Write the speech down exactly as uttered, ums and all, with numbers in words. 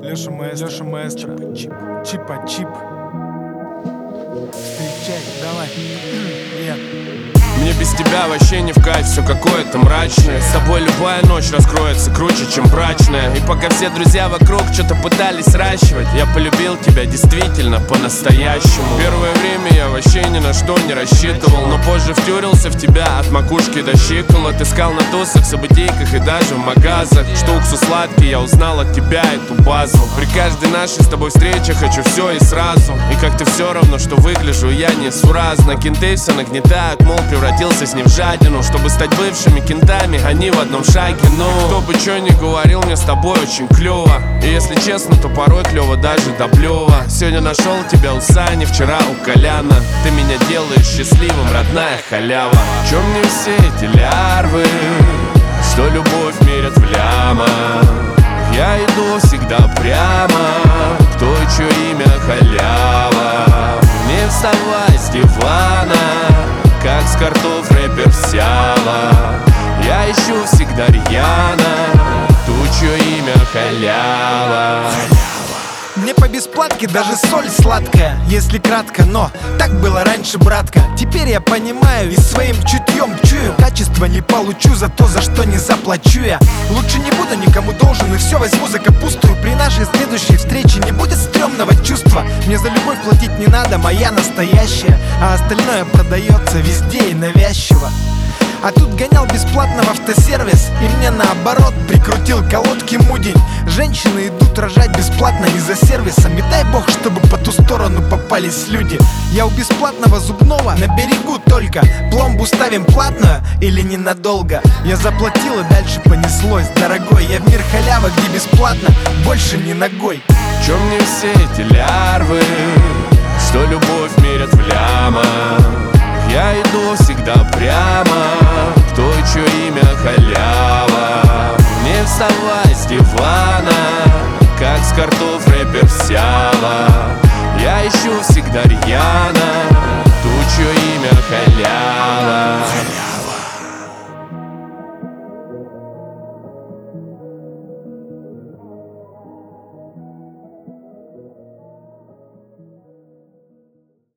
Леша Маэстро, Леша Маэстро, чип, чипа чип. Встречай, давай. Нет. Мне без тебя вообще не в кайф, все какое-то мрачное. С тобой любая ночь раскроется круче, чем брачная. И пока все друзья вокруг что-то пытались сращивать, я полюбил тебя действительно по-настоящему. Первое время я вообще ни на что не рассчитывал, но позже втюрился в тебя от макушки до щиколоток. Искал на тусах, событийках и даже в магазах, что уксус сладкий, я узнал от тебя эту базу. При каждой нашей с тобой встрече хочу все и сразу. И как-то все равно, что выгляжу я несуразно. Кенты все нагнетают, мол, превратился с ним в жадину. Чтобы стать бывшими кентами, они в одном шаге. Ну, кто бы что ни говорил, мне с тобой очень клево. И если честно, то порой клево даже до блева. Сегодня нашел тебя у Сани, вчера у Коляна. Ты меня делаешь счастливым, родная халява. Чё мне все эти лярвы, что любовь мерят в лямах? Я иду всегда прямо к той, чье имя халява. Не вставай с дивана, как с картов рэпер сяла. Я ищу всегда рьяно ту, чье имя халява. Мне по бесплатке даже соль сладкая, если кратко, но так было раньше, братка. Теперь я понимаю и своим чутьем чую, качество не получу за то, за что не заплачу я. Лучше не буду никому должен и все возьму за капусту. При нашей следующей встрече не будет стрёмного чувства. Мне за любовь платить не надо, моя настоящая, а остальное продается везде и навязчиво. А тут гонял бесплатно в автосервис, и мне наоборот прикрутил колодки мудень. Женщины идут рожать бесплатно не за сервисом, и дай бог, чтобы по ту сторону попались люди. Я у бесплатного зубного на берегу только. Пломбу ставим платную или ненадолго? Я заплатил и дальше понеслось, дорогой. Я в мир халявы, где бесплатно, больше не ногой. Чё мне все эти лярвы, что любовь мерят в лямах? Я иду всегда прямо к той, чье имя халява. Не вставай с дивана, как с картов рэпер сяла. Я ищу всегда рьяно ту, чье имя халява.